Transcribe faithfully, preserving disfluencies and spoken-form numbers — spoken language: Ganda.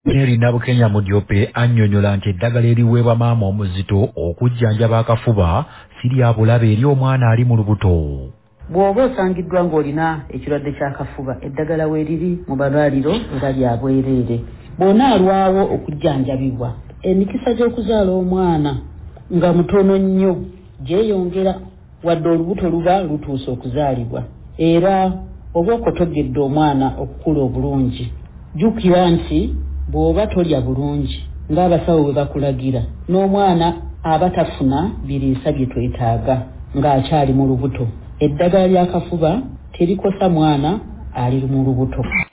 Eri Nabukenya Mudyope annyonnyola nti eddagala eriweebwa maama omuzito okujjanjaba akafuba si lya bulabe eri omwana ali mu lubuto. Bw'oba osangiddwa ng'olina ekirwadde ky'akafuba eddagala weeriri mu malwaliro era lya bwereere. Bw'onaalwawo okujjanjabibwa emikisa gy'okuzaala omwana nga mutono nnyo gyeyongera wadde olubuto luba lutuuse okuzaalibwa. Era oba okotogedde omwana okukula obulungi jjukira nti bw'oba tolya bulungi ng'abasawo bwe bakulagira n'omwana aba tafuna biriisa bye twetaaga ng'akyali mu lubuto. Eddagala ly'akafuba terikosa mwana ali mu lubuto.